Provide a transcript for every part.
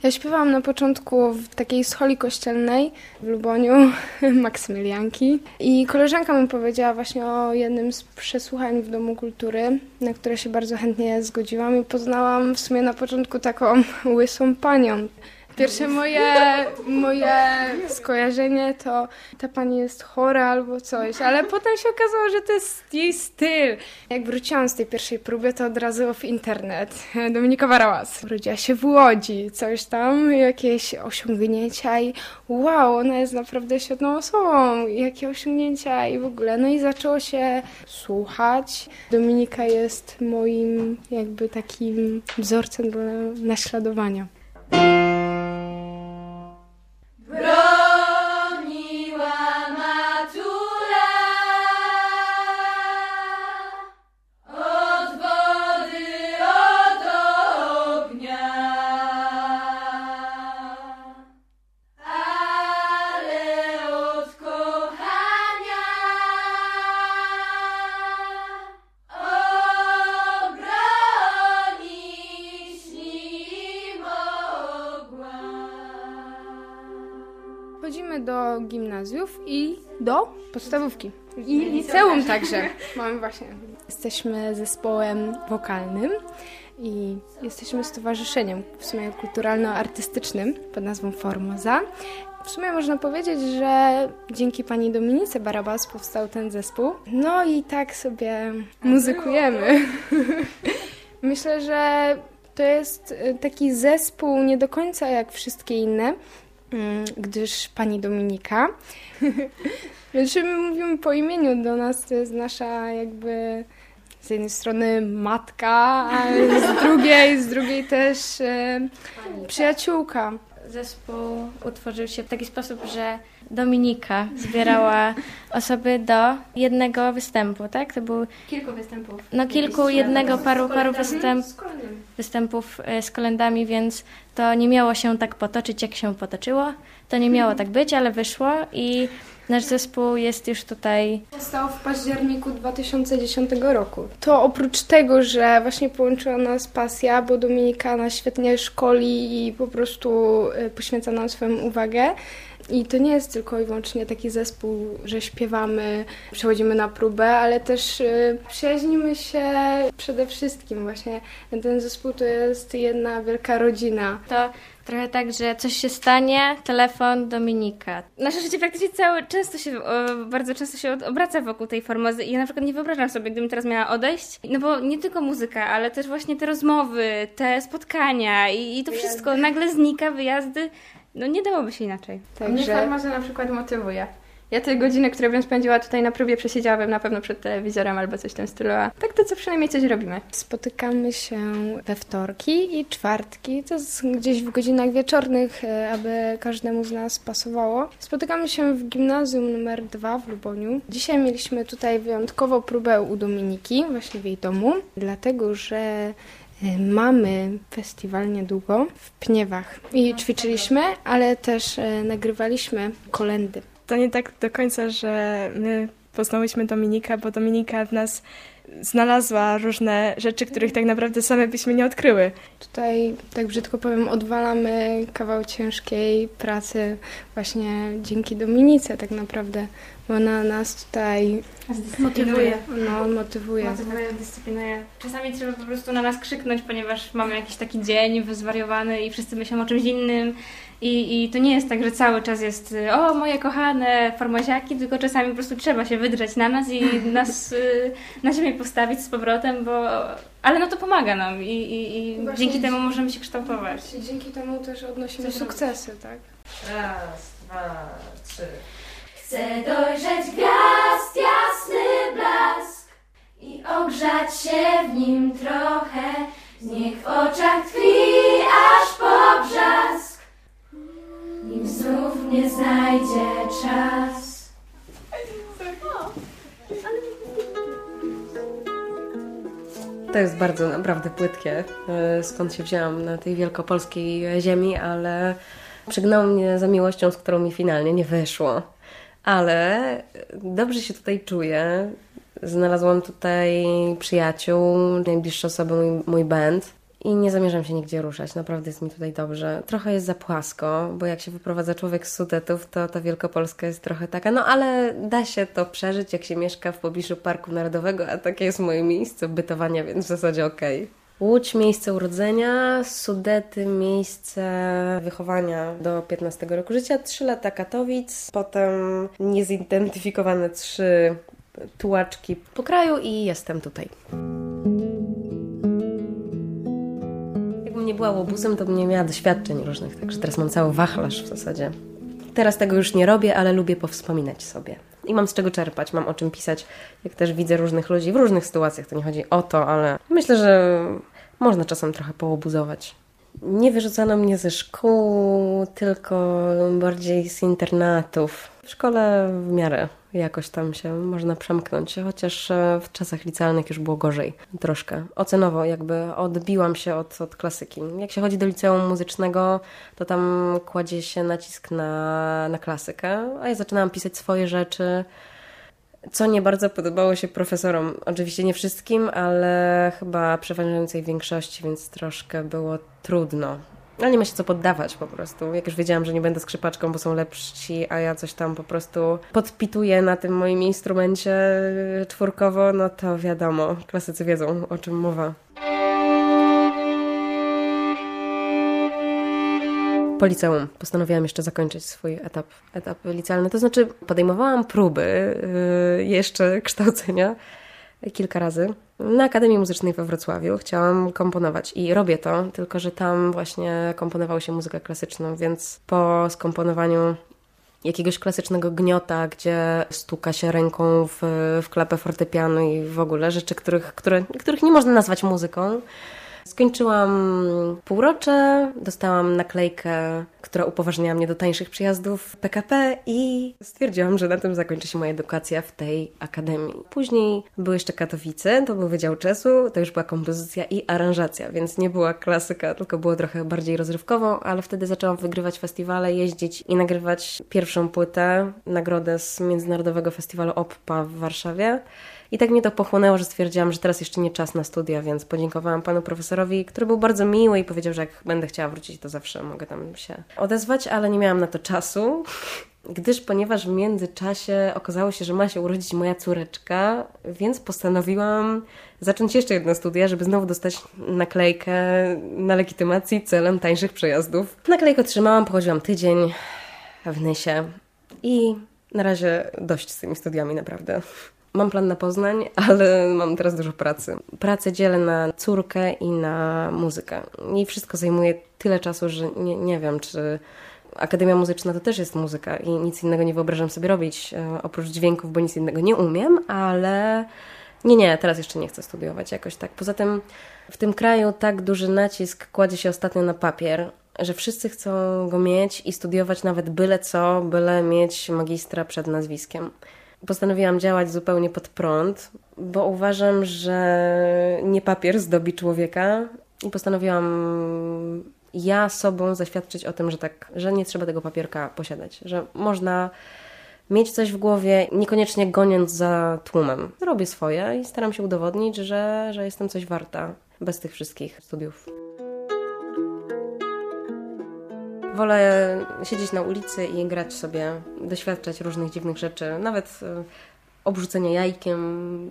Ja śpiewałam na początku w takiej scholi kościelnej w Luboniu, Maksymilianki. I koleżanka mi powiedziała właśnie o jednym z przesłuchań w Domu Kultury, na które się bardzo chętnie zgodziłam i poznałam w sumie na początku taką łysą panią. Pierwsze moje skojarzenie to ta pani jest chora albo coś, ale potem się okazało, że to jest jej styl. Jak wróciłam z tej pierwszej próby, to od razu w internet. Dominika Barałas. Urodziła się w Łodzi, coś tam, jakieś osiągnięcia i wow, ona jest naprawdę świetną osobą. Jakie osiągnięcia i w ogóle. No i zaczęło się słuchać. Dominika jest moim jakby takim wzorcem do naśladowania. Broniła matura od wody, od ognia, ale od kochania obronić nie mogła. Chodzimy do gimnazjów i do podstawówki. I liceum także. Mamy właśnie. Jesteśmy zespołem wokalnym i jesteśmy stowarzyszeniem w sumie kulturalno-artystycznym pod nazwą Formosa. W sumie można powiedzieć, że dzięki pani Dominice Barabas powstał ten zespół. No i tak sobie muzykujemy. Myślę, że to jest taki zespół nie do końca jak wszystkie inne, gdyż pani Dominika, znaczy my mówimy po imieniu, do nas to jest nasza jakby z jednej strony matka, a z drugiej też przyjaciółka. Zespół utworzył się w taki sposób, że Dominika zbierała osoby do jednego występu, tak? To był Kilku występów. no paru występów z kolendami, więc to nie miało się tak potoczyć, jak się potoczyło. To nie miało tak być, ale wyszło i nasz zespół jest już tutaj. Powstał w październiku 2010 roku. To oprócz tego, że właśnie połączyła nas pasja, bo Dominika nas świetnie szkoli i po prostu poświęca nam swoją uwagę. I to nie jest tylko i wyłącznie taki zespół, że śpiewamy, przechodzimy na próbę, ale też przyjaźnimy się przede wszystkim. Właśnie ten zespół to jest jedna wielka rodzina. To trochę tak, że coś się stanie, telefon, Dominika. Nasze życie praktycznie bardzo często się obraca wokół tej Formozy i ja na przykład nie wyobrażam sobie, gdybym teraz miała odejść, no bo nie tylko muzyka, ale też właśnie te rozmowy, te spotkania i to wszystko nagle znika, wyjazdy. No nie dałoby się inaczej. Mnie Formoza na przykład motywuje. Ja te godziny, które bym spędziła tutaj na próbie, przesiedziałabym na pewno przed telewizorem albo coś w tym stylu, a tak to co przynajmniej coś robimy. Spotykamy się we wtorki i czwartki, to jest gdzieś w godzinach wieczornych, aby każdemu z nas pasowało. Spotykamy się w gimnazjum numer 2 w Luboniu. Dzisiaj mieliśmy tutaj wyjątkową próbę u Dominiki, właśnie w jej domu, dlatego że mamy festiwal niedługo w Pniewach i ćwiczyliśmy, ale też nagrywaliśmy kolędy. To nie tak do końca, że my poznałyśmy Dominikę, bo Dominika w nas znalazła różne rzeczy, których tak naprawdę same byśmy nie odkryły. Tutaj, tak brzydko powiem, odwalamy kawał ciężkiej pracy właśnie dzięki Dominice tak naprawdę, bo ona nas tutaj Motywuje. Motywuje, dyscyplinuje. Czasami trzeba po prostu na nas krzyknąć, ponieważ mamy jakiś taki dzień zwariowany i wszyscy myślą o czymś innym. I to nie jest tak, że cały czas jest o, moje kochane formoziaki, tylko czasami po prostu trzeba się wydrzeć na nas i nas na ziemię postawić z powrotem, ale no to pomaga nam i dzięki temu możemy się kształtować. Dzięki temu też odnosimy sukcesy, tak? Raz, dwa, trzy. Chcę dojrzeć gwiazd jasny blask i ogrzać się w nim trochę. Niech w oczach tkwi aż po brzask, nim znów mnie znajdzie czas. To jest bardzo naprawdę płytkie, skąd się wzięłam na tej wielkopolskiej ziemi, ale przygnało mnie za miłością, z którą mi finalnie nie wyszło. Ale dobrze się tutaj czuję. Znalazłam tutaj przyjaciół, najbliższe osoby, mój band. i nie zamierzam się nigdzie ruszać. Naprawdę jest mi tutaj dobrze. Trochę jest za płasko, bo jak się wyprowadza człowiek z Sudetów, to ta Wielkopolska jest trochę taka, no ale da się to przeżyć, jak się mieszka w pobliżu Parku Narodowego, a takie jest moje miejsce bytowania, więc w zasadzie okej. Łódź, miejsce urodzenia, Sudety, miejsce wychowania do 15 roku życia, 3 lata Katowic, potem niezidentyfikowane 3 tułaczki po kraju i jestem tutaj. Jakbym nie była łobuzem, to bym nie miała doświadczeń różnych, także teraz mam cały wachlarz w zasadzie. Teraz tego już nie robię, ale lubię powspominać sobie. I mam z czego czerpać, mam o czym pisać, jak też widzę różnych ludzi w różnych sytuacjach. To nie chodzi o to, ale myślę, że można czasem trochę połobuzować. Nie wyrzucano mnie ze szkół, tylko bardziej z internatów. W szkole w miarę jakoś tam się można przemknąć, chociaż w czasach licealnych już było gorzej troszkę. Ocenowo jakby odbiłam się od klasyki. Jak się chodzi do liceum muzycznego, to tam kładzie się nacisk na klasykę, a ja zaczynałam pisać swoje rzeczy, co nie bardzo podobało się profesorom. Oczywiście nie wszystkim, ale chyba przeważającej większości, więc troszkę było trudno. Ale nie ma się co poddawać po prostu. Jak już wiedziałam, że nie będę skrzypaczką, bo są lepsi, a ja coś tam po prostu podpituję na tym moim instrumencie czwórkowo, no to wiadomo, klasycy wiedzą, o czym mowa. Po liceum postanowiłam jeszcze zakończyć swój etap licealny. To znaczy podejmowałam próby jeszcze kształcenia kilka razy. Na Akademii Muzycznej we Wrocławiu chciałam komponować i robię to, tylko że tam właśnie komponowało się muzykę klasyczną, więc po skomponowaniu jakiegoś klasycznego gniota, gdzie stuka się ręką w klapę fortepianu i w ogóle rzeczy, których nie można nazwać muzyką, skończyłam półrocze, dostałam naklejkę, która upoważniała mnie do tańszych przyjazdów PKP i stwierdziłam, że na tym zakończy się moja edukacja w tej akademii. Później były jeszcze Katowice, to był Wydział Czesu, to już była kompozycja i aranżacja, więc nie była klasyka, tylko było trochę bardziej rozrywkowo, ale wtedy zaczęłam wygrywać festiwale, jeździć i nagrywać pierwszą płytę, nagrodę z Międzynarodowego Festiwalu OPPA w Warszawie. I tak mnie to pochłonęło, że stwierdziłam, że teraz jeszcze nie czas na studia, więc podziękowałam panu profesorowi, który był bardzo miły i powiedział, że jak będę chciała wrócić, to zawsze mogę tam się odezwać, ale nie miałam na to czasu, ponieważ w międzyczasie okazało się, że ma się urodzić moja córeczka, więc postanowiłam zacząć jeszcze jedno studia, żeby znowu dostać naklejkę na legitymacji celem tańszych przejazdów. Naklejkę otrzymałam, pochodziłam tydzień w Nysie i na razie dość z tymi studiami naprawdę. Mam plan na Poznań, ale mam teraz dużo pracy. Pracę dzielę na córkę i na muzykę. I wszystko zajmuje tyle czasu, że nie wiem, czy Akademia Muzyczna to też jest muzyka i nic innego nie wyobrażam sobie robić oprócz dźwięków, bo nic innego nie umiem, ale nie, teraz jeszcze nie chcę studiować jakoś tak. Poza tym w tym kraju tak duży nacisk kładzie się ostatnio na papier, że wszyscy chcą go mieć i studiować nawet byle co, byle mieć magistra przed nazwiskiem. Postanowiłam działać zupełnie pod prąd, bo uważam, że nie papier zdobi człowieka i postanowiłam ja sobą zaświadczyć o tym, że nie trzeba tego papierka posiadać, że można mieć coś w głowie, niekoniecznie goniąc za tłumem. Robię swoje i staram się udowodnić, że jestem coś warta bez tych wszystkich studiów. Wolę siedzieć na ulicy i grać sobie, doświadczać różnych dziwnych rzeczy, nawet obrzucenia jajkiem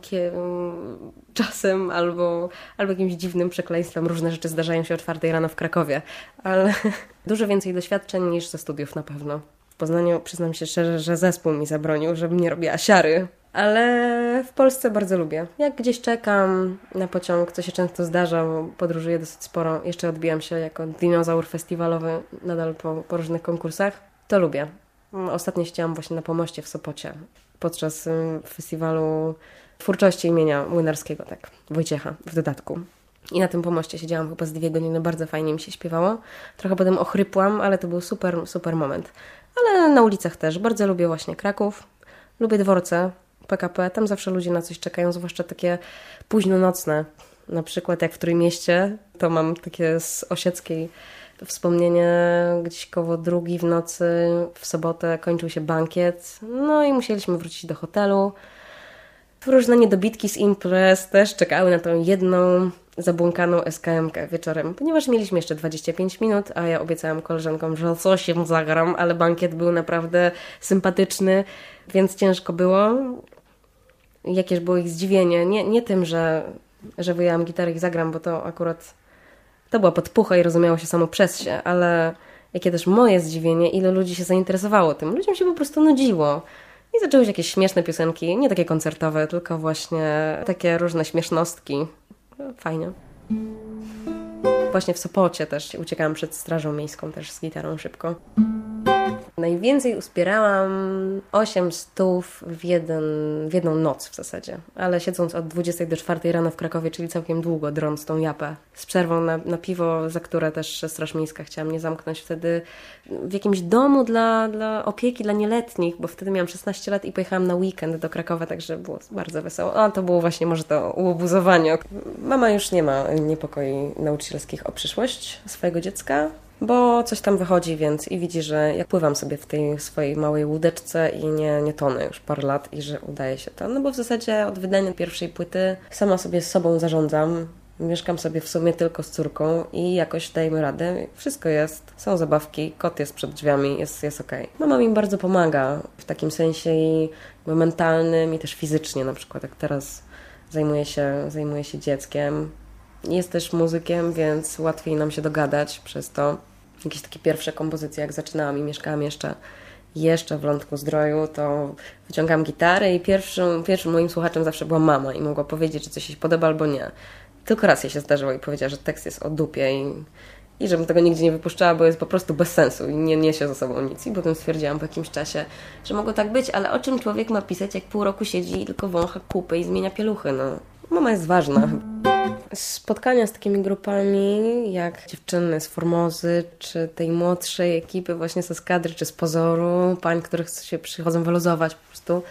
czasem albo jakimś dziwnym przekleństwem. Różne rzeczy zdarzają się o 4 rano w Krakowie, ale dużo więcej doświadczeń niż ze studiów na pewno. W Poznaniu przyznam się szczerze, że zespół mi zabronił, żebym nie robiła siary, ale w Polsce bardzo lubię. Jak gdzieś czekam na pociąg, co się często zdarza, bo podróżuję dosyć sporo, jeszcze odbijam się jako dinozaur festiwalowy nadal po różnych konkursach, to lubię. Ostatnio siedziałam właśnie na Pomoście w Sopocie podczas festiwalu twórczości imienia Młynarskiego, tak, Wojciecha w dodatku. I na tym Pomoście siedziałam chyba z 2 godziny, bardzo fajnie mi się śpiewało. Trochę potem ochrypłam, ale to był super moment. Ale na ulicach też. Bardzo lubię właśnie Kraków. Lubię dworce PKP. Tam zawsze ludzie na coś czekają, zwłaszcza takie późnonocne. Na przykład jak w Trójmieście, to mam takie z Osieckiej wspomnienie, gdzieś koło 2 w nocy, w sobotę kończył się bankiet. No i musieliśmy wrócić do hotelu. Różne niedobitki z imprez też czekały na tą jedną zabłąkaną SKM-kę wieczorem, ponieważ mieliśmy jeszcze 25 minut, a ja obiecałam koleżankom, że z 8 zagram, ale bankiet był naprawdę sympatyczny, więc ciężko było. Jakież było ich zdziwienie. Nie tym, że wyjęłam gitarę i zagram, bo to akurat to była podpucha i rozumiało się samo przez się, ale jakie też moje zdziwienie, ile ludzi się zainteresowało tym. Ludziom się po prostu nudziło. I zaczęły się jakieś śmieszne piosenki, nie takie koncertowe, tylko właśnie takie różne śmiesznostki. Fajnie. Właśnie w Sopocie też uciekałam przed Strażą Miejską też z gitarą szybko. Najwięcej uzbierałam 8 stów w jedną noc w zasadzie, ale siedząc od 20 do 4 rano w Krakowie, czyli całkiem długo, drąc tą japę, z przerwą na piwo, za które też Straż Miejska chciała mnie zamknąć wtedy w jakimś domu dla opieki dla nieletnich, bo wtedy miałam 16 lat i pojechałam na weekend do Krakowa, także było bardzo wesoło. A to było właśnie może to uobuzowanie. Mama już nie ma niepokoi nauczycielskich o przyszłość swojego dziecka, bo coś tam wychodzi, więc i widzi, że jak pływam sobie w tej swojej małej łódeczce i nie tonę już parę lat i że udaje się to. No bo w zasadzie od wydania pierwszej płyty sama sobie z sobą zarządzam. Mieszkam sobie w sumie tylko z córką i jakoś dajemy radę. Wszystko jest, są zabawki, kot jest przed drzwiami, jest okej. Mama mi bardzo pomaga w takim sensie i mentalnym i też fizycznie, na przykład jak teraz zajmuję się dzieckiem. Jest też muzykiem, więc łatwiej nam się dogadać przez to. Jakieś takie pierwsze kompozycje, jak zaczynałam i mieszkałam jeszcze w Lądku-Zdroju, to wyciągałam gitarę i pierwszym moim słuchaczem zawsze była mama i mogła powiedzieć, czy coś jej się podoba albo nie. Tylko raz jej się zdarzyło i powiedziała, że tekst jest o dupie i żebym tego nigdzie nie wypuszczała, bo jest po prostu bez sensu i nie niesie ze sobą nic. I potem stwierdziłam po jakimś czasie, że mogło tak być, ale o czym człowiek ma pisać, jak pół roku siedzi i tylko wącha kupy i zmienia pieluchy, no. Mama jest ważna. Spotkania z takimi grupami, jak dziewczyny z Formozy, czy tej młodszej ekipy właśnie z Eskadry, czy z Pozoru, pań, których się przychodzą wyluzować po prostu.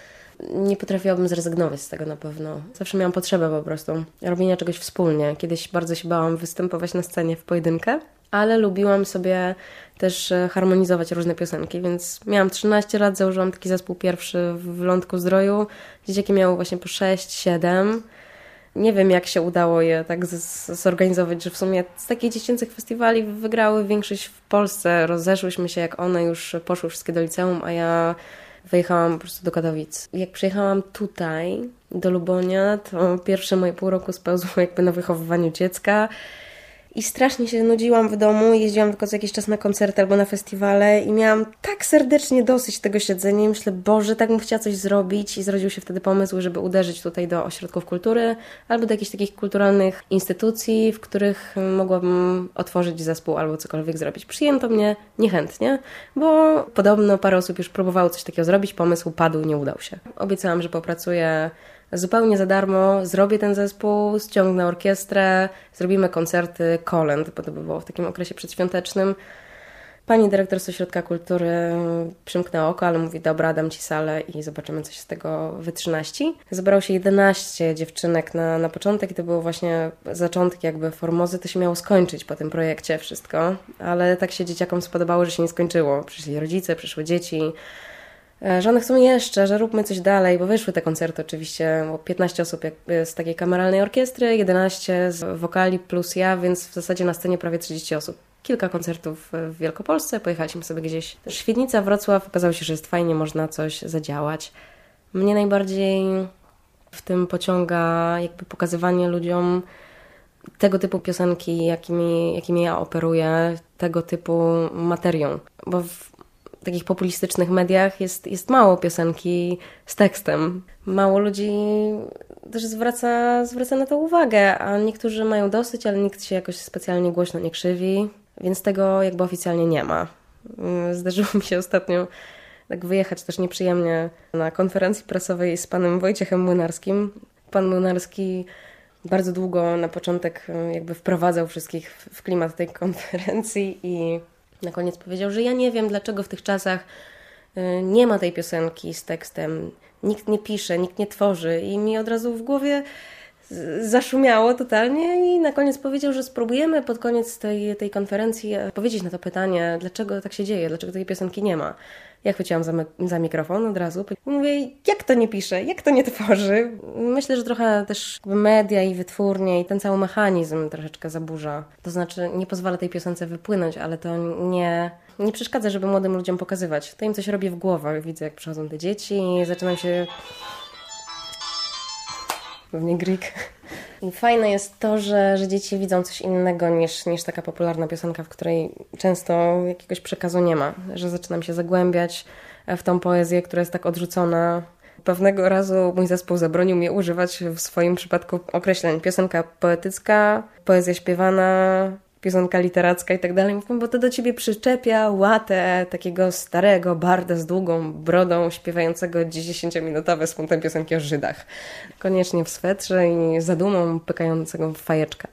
Nie potrafiłabym zrezygnować z tego na pewno. Zawsze miałam potrzebę po prostu robienia czegoś wspólnie. Kiedyś bardzo się bałam występować na scenie w pojedynkę, ale lubiłam sobie też harmonizować różne piosenki, więc miałam 13 lat, założyłam taki zespół pierwszy w Lądku-Zdroju. Dzieciaki miały właśnie po 6-7. Nie wiem, jak się udało je tak zorganizować, że w sumie z takich dziecięcych festiwali wygrały większość w Polsce. Rozeszłyśmy się, jak one już poszły wszystkie do liceum, a ja wyjechałam po prostu do Katowic. Jak przyjechałam tutaj, do Lubonia, to pierwsze moje pół roku spełzło jakby na wychowywaniu dziecka. I strasznie się nudziłam w domu, jeździłam tylko co jakiś czas na koncerty albo na festiwale i miałam tak serdecznie dosyć tego siedzenia i myślę, Boże, tak bym chciała coś zrobić i zrodził się wtedy pomysł, żeby uderzyć tutaj do ośrodków kultury albo do jakichś takich kulturalnych instytucji, w których mogłabym otworzyć zespół albo cokolwiek zrobić. Przyjęto mnie niechętnie, bo podobno parę osób już próbowało coś takiego zrobić, pomysł padł, nie udał się. Obiecałam, że popracuję zupełnie za darmo, zrobię ten zespół, ściągnę orkiestrę, zrobimy koncerty kolęd, bo to by było w takim okresie przedświątecznym. Pani dyrektor z Ośrodka Kultury przymknęła oko, ale mówi, dobra, dam Ci salę i zobaczymy, co się z tego wytrzynaści. Zebrało się 11 dziewczynek na początek i to było właśnie zaczątki jakby Formozy, to się miało skończyć po tym projekcie wszystko, ale tak się dzieciakom spodobało, że się nie skończyło. Przyszli rodzice, przyszły dzieci, że one chcą jeszcze, że róbmy coś dalej, bo wyszły te koncerty oczywiście, było 15 osób z takiej kameralnej orkiestry, 11 z wokali plus ja, więc w zasadzie na scenie prawie 30 osób. Kilka koncertów w Wielkopolsce, pojechaliśmy sobie gdzieś. Świdnica, Wrocław, okazało się, że jest fajnie, można coś zadziałać. Mnie najbardziej w tym pociąga jakby pokazywanie ludziom tego typu piosenki, jakimi ja operuję, tego typu materią, bo w takich populistycznych mediach jest mało piosenki z tekstem. Mało ludzi też zwraca na to uwagę, a niektórzy mają dosyć, ale nikt się jakoś specjalnie głośno nie krzywi, więc tego jakby oficjalnie nie ma. Zdarzyło mi się ostatnio tak wyjechać też nieprzyjemnie na konferencji prasowej z panem Wojciechem Młynarskim. Pan Młynarski bardzo długo na początek jakby wprowadzał wszystkich w klimat tej konferencji i na koniec powiedział, że ja nie wiem, dlaczego w tych czasach nie ma tej piosenki z tekstem. Nikt nie pisze, nikt nie tworzy i mi od razu w głowie zaszumiało totalnie i na koniec powiedział, że spróbujemy pod koniec tej konferencji odpowiedzieć na to pytanie, dlaczego tak się dzieje, dlaczego tej piosenki nie ma. Ja chwyciłam za mikrofon od razu i mówię, jak to nie pisze, jak to nie tworzy. Myślę, że trochę też media i wytwórnie i ten cały mechanizm troszeczkę zaburza. To znaczy nie pozwala tej piosence wypłynąć, ale to nie przeszkadza, żeby młodym ludziom pokazywać. To im coś robi w głowach. Widzę, jak przychodzą te dzieci i zaczynam się... Pewnie Greek. I fajne jest to, że dzieci widzą coś innego niż taka popularna piosenka, w której często jakiegoś przekazu nie ma. Że zaczynam się zagłębiać w tą poezję, która jest tak odrzucona. Pewnego razu mój zespół zabronił mi używać w swoim przypadku określeń piosenka poetycka, poezja śpiewana, piosenka literacka i tak dalej, bo to do ciebie przyczepia łatę takiego starego barda z długą brodą, śpiewającego 10-minutowe smutne piosenki o Żydach. Koniecznie w swetrze i zadumą pykającego w fajeczkę.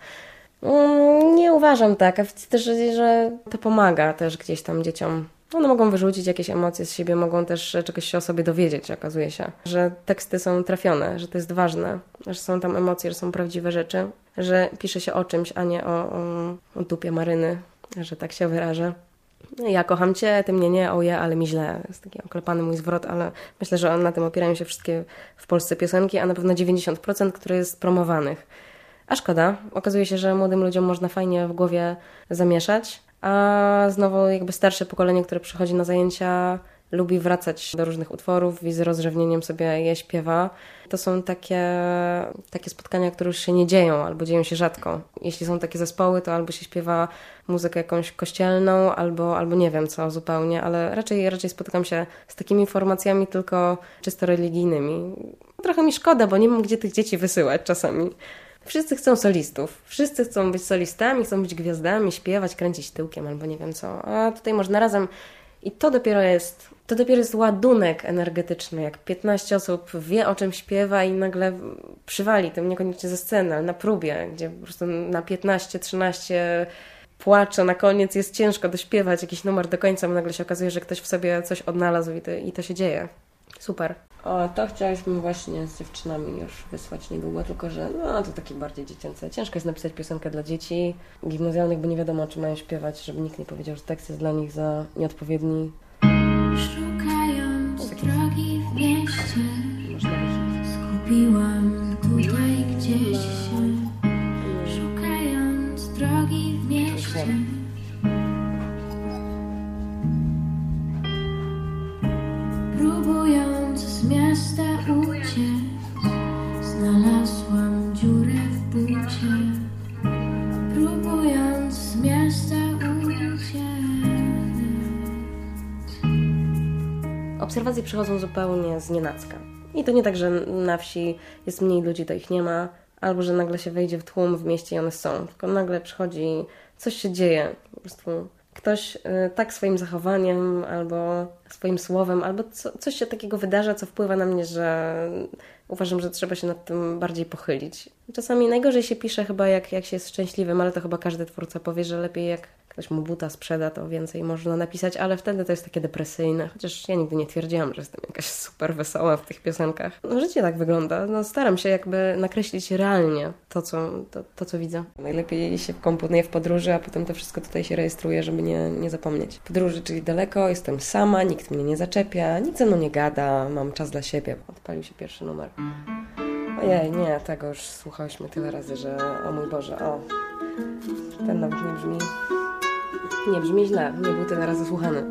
Nie uważam tak, a widzę też, że to pomaga też gdzieś tam dzieciom. One mogą wyrzucić jakieś emocje z siebie, mogą też czegoś się o sobie dowiedzieć, okazuje się. Że teksty są trafione, że to jest ważne, że są tam emocje, że są prawdziwe rzeczy, że pisze się o czymś, a nie o dupie Maryny, że tak się wyrażę. Ja kocham cię, ty mnie nie, oje, ale mi źle. Jest taki oklepany mój zwrot, ale myślę, że na tym opierają się wszystkie w Polsce piosenki, a na pewno 90%, które jest promowanych. A szkoda, okazuje się, że młodym ludziom można fajnie w głowie zamieszać, a znowu jakby starsze pokolenie, które przychodzi na zajęcia, lubi wracać do różnych utworów i z rozrzewnieniem sobie je śpiewa. To są takie spotkania, które już się nie dzieją albo dzieją się rzadko. Jeśli są takie zespoły, to albo się śpiewa muzykę jakąś kościelną, albo nie wiem co zupełnie, ale raczej spotykam się z takimi formacjami tylko czysto religijnymi. Trochę mi szkoda, bo nie mam gdzie tych dzieci wysyłać czasami. Wszyscy chcą solistów. Wszyscy chcą być solistami, chcą być gwiazdami, śpiewać, kręcić tyłkiem albo nie wiem co. A tutaj można razem... I to dopiero jest ładunek energetyczny, jak 15 osób wie, o czym śpiewa i nagle przywali tym niekoniecznie ze sceny, ale na próbie, gdzie po prostu na 15-13 płacze, na koniec jest ciężko dośpiewać jakiś numer do końca, bo nagle się okazuje, że ktoś w sobie coś odnalazł i to się dzieje. Super. O, to chcieliśmy właśnie z dziewczynami już wysłać niedługo, tylko że to takie bardziej dziecięce. Ciężko jest napisać piosenkę dla dzieci gimnazjalnych, bo nie wiadomo, czy mają śpiewać, żeby nikt nie powiedział, że tekst jest dla nich za nieodpowiedni. Szukając drogi w mieście, skupiłam tutaj gdzieś się. Szukając drogi w mieście. Próbując z miasta uciec, znalazłam dziurę w bucie. Próbując z miasta uciec. Obserwacje przychodzą zupełnie znienacka. I to nie tak, że na wsi jest mniej ludzi, to ich nie ma, albo że nagle się wejdzie w tłum w mieście i one są. Tylko nagle przychodzi, coś się dzieje, po prostu ktoś tak swoim zachowaniem, albo swoim słowem, albo coś się takiego wydarza, co wpływa na mnie, że uważam, że trzeba się nad tym bardziej pochylić. Czasami najgorzej się pisze chyba jak się jest szczęśliwym, ale to chyba każdy twórca powie, że lepiej jak ktoś mu buta sprzeda, to więcej można napisać, ale wtedy to jest takie depresyjne. Chociaż ja nigdy nie twierdziłam, że jestem jakaś super wesoła w tych piosenkach. Życie tak wygląda. Staram się jakby nakreślić realnie to, co widzę. Najlepiej się komponuję w podróży, a potem to wszystko tutaj się rejestruje, żeby nie zapomnieć. Podróży, czyli daleko, jestem sama, nikt mnie nie zaczepia, nikt ze mną nie gada, mam czas dla siebie. Odpalił się pierwszy numer. Ojej, nie, tego już słuchałyśmy tyle razy, że o mój Boże, ten nawet nie brzmi źle, nie był tyle razy słuchany.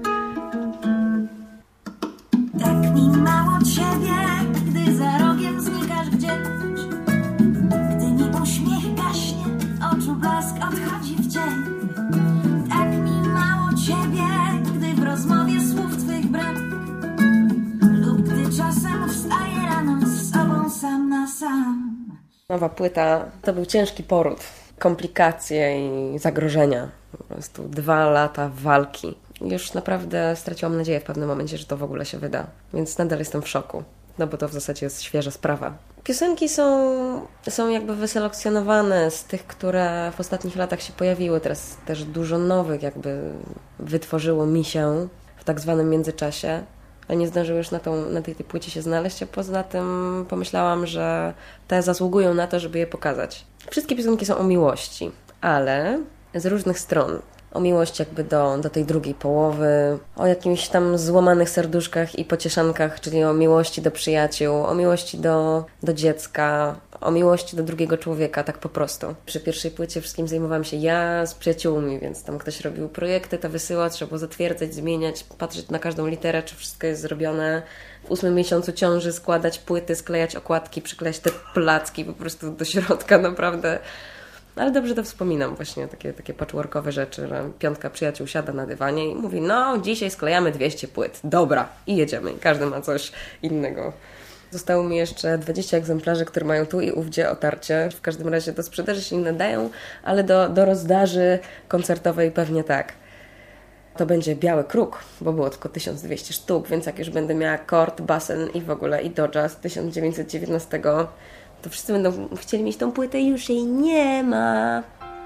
Tak mi mało ciebie, gdy za rogiem znikasz gdzieś. Gdy mi uśmiech gaśnie, oczu blask odchodzi w cień. Tak mi mało ciebie, gdy w rozmowie słów twych brak. Lub gdy czasem wstaję rano z sobą sam na sam. Nowa płyta to był ciężki poród. Komplikacje i zagrożenia. Po prostu 2 lata walki. Już naprawdę straciłam nadzieję w pewnym momencie, że to w ogóle się wyda. Więc nadal jestem w szoku. No bo to w zasadzie jest świeża sprawa. Piosenki są jakby wyselekcjonowane z tych, które w ostatnich latach się pojawiły. Teraz też dużo nowych jakby wytworzyło mi się w tak zwanym międzyczasie. ale nie zdążyły już na tej płycie się znaleźć, a poza tym pomyślałam, że te zasługują na to, żeby je pokazać. Wszystkie piosenki są o miłości, ale z różnych stron. O miłości jakby do tej drugiej połowy, o jakimś tam złamanych serduszkach i pocieszankach, czyli o miłości do przyjaciół, o miłości do dziecka, o miłości do drugiego człowieka, tak po prostu. Przy pierwszej płycie wszystkim zajmowałam się ja z przyjaciółmi, więc tam ktoś robił projekty, to wysyłał, trzeba było zatwierdzać, zmieniać, patrzeć na każdą literę, czy wszystko jest zrobione. W 8 miesiącu ciąży składać płyty, sklejać okładki, przyklejać te placki po prostu do środka, naprawdę. Ale dobrze to wspominam właśnie, takie patchworkowe rzeczy, że 5 przyjaciół siada na dywanie i mówi, no dzisiaj sklejamy 200 płyt, dobra, i jedziemy. I każdy ma coś innego. Zostało mi jeszcze 20 egzemplarzy, które mają tu i ówdzie otarcie. W każdym razie do sprzedaży się nie nadają, ale do rozdaży koncertowej pewnie tak. To będzie Biały Kruk, bo było tylko 1200 sztuk, więc jak już będę miała kord, basen i w ogóle i Dodge'a z 1919, to wszyscy będą chcieli mieć tą płytę i już jej nie ma.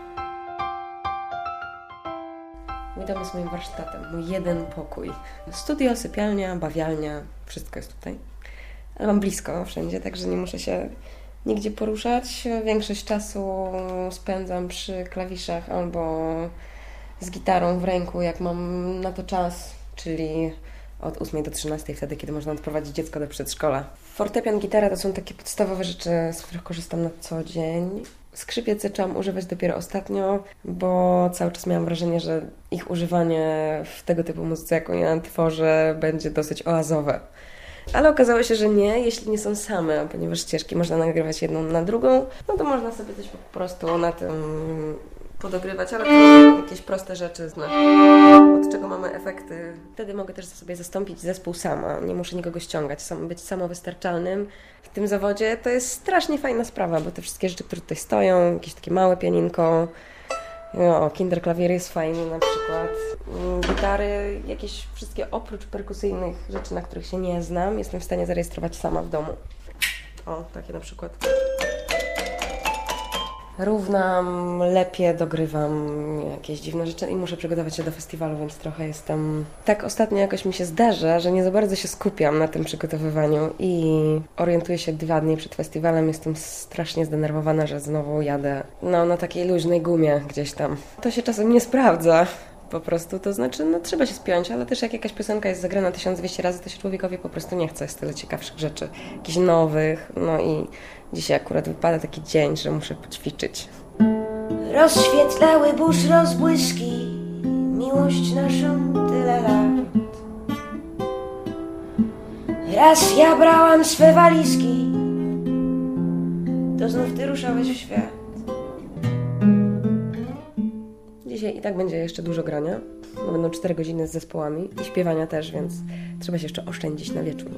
Mój dom jest moim warsztatem, mój jeden pokój. Studio, sypialnia, bawialnia, wszystko jest tutaj. Ale mam blisko wszędzie, także nie muszę się nigdzie poruszać. Większość czasu spędzam przy klawiszach albo z gitarą w ręku, jak mam na to czas, czyli od 8 do 13, wtedy, kiedy można odprowadzić dziecko do przedszkola. Fortepian, gitara to są takie podstawowe rzeczy, z których korzystam na co dzień. Skrzypiec zaczęłam używać dopiero ostatnio, bo cały czas miałam wrażenie, że ich używanie w tego typu muzyce, jaką ja tworzę, będzie dosyć oazowe. Ale okazało się, że nie, jeśli nie są same, ponieważ ścieżki można nagrywać jedną na drugą, no to można sobie coś po prostu na tym podogrywać, ale to jakieś proste rzeczy, od czego mamy efekty. Wtedy mogę też sobie zastąpić zespół sama, nie muszę nikogo ściągać, być samowystarczalnym. W tym zawodzie to jest strasznie fajna sprawa, bo te wszystkie rzeczy, które tutaj stoją, jakieś takie małe pianinko, no, Kinderklawier jest fajny na przykład, gitary, jakieś wszystkie oprócz perkusyjnych rzeczy, na których się nie znam, jestem w stanie zarejestrować sama w domu. O, takie na przykład. Równam, lepiej dogrywam jakieś dziwne rzeczy i muszę przygotować się do festiwalu, więc trochę jestem... Tak ostatnio jakoś mi się zdarza, że nie za bardzo się skupiam na tym przygotowywaniu i orientuję się 2 dni przed festiwalem. Jestem strasznie zdenerwowana, że znowu jadę na takiej luźnej gumie gdzieś tam. To się czasem nie sprawdza. Po prostu, to znaczy, trzeba się spiąć, ale też jak jakaś piosenka jest zagrana 1200 razy, to się człowiekowi po prostu nie chce. Jest tyle ciekawszych rzeczy, jakichś nowych, i dzisiaj akurat wypada taki dzień, że muszę poćwiczyć. Rozświetlały burz rozbłyski, miłość naszą tyle lat. Raz ja brałam swe walizki, to znów ty ruszałeś w świat. Dzisiaj i tak będzie jeszcze dużo grania, bo będą 4 godziny z zespołami i śpiewania też, więc trzeba się jeszcze oszczędzić na wieczór.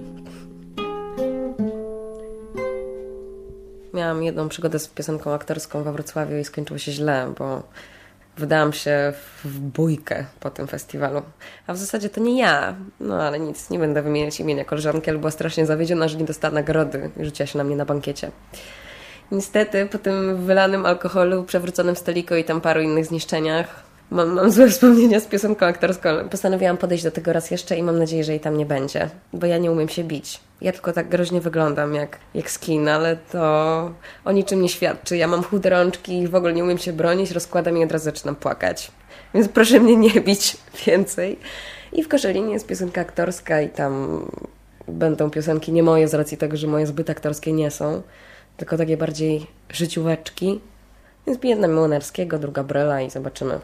Miałam jedną przygodę z piosenką aktorską we Wrocławiu i skończyło się źle, bo wydałam się w bójkę po tym festiwalu. A w zasadzie to nie ja, ale nic, nie będę wymieniać imienia koleżanki, ale była strasznie zawiedziona, że nie dostała nagrody i rzuciła się na mnie na bankiecie. Niestety po tym wylanym alkoholu, przewróconym stoliku i tam paru innych zniszczeniach mam złe wspomnienia z piosenką aktorską. Postanowiłam podejść do tego raz jeszcze i mam nadzieję, że jej tam nie będzie, bo ja nie umiem się bić. Ja tylko tak groźnie wyglądam jak z kin, ale to o niczym nie świadczy. Ja mam chude rączki i w ogóle nie umiem się bronić, rozkładam i od razu zaczynam płakać. Więc proszę mnie nie bić więcej. I w Koszalinie jest piosenka aktorska i tam będą piosenki nie moje z racji tego, że moje zbyt aktorskie nie są, tylko takie bardziej życióweczki. Więc jedna Młynarskiego, druga Brela i zobaczymy.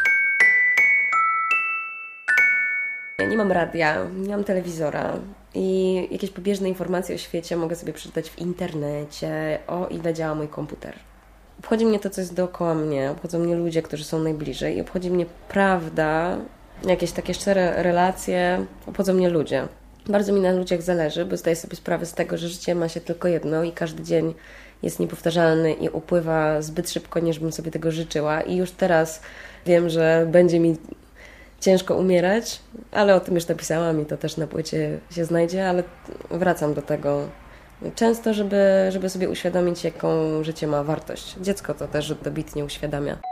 Ja nie mam radia, nie mam telewizora i jakieś pobieżne informacje o świecie mogę sobie przeczytać w internecie, o ile działa mój komputer. Obchodzi mnie to, co jest dookoła mnie, obchodzą mnie ludzie, którzy są najbliżej i obchodzi mnie prawda, jakieś takie szczere relacje, obchodzą mnie ludzie. Bardzo mi na ludziach zależy, bo zdaję sobie sprawę z tego, że życie ma się tylko jedno i każdy dzień jest niepowtarzalny i upływa zbyt szybko, niż bym sobie tego życzyła. I już teraz wiem, że będzie mi ciężko umierać, ale o tym już napisałam i to też na płycie się znajdzie, ale wracam do tego często, żeby sobie uświadomić, jaką życie ma wartość. Dziecko to też dobitnie uświadamia.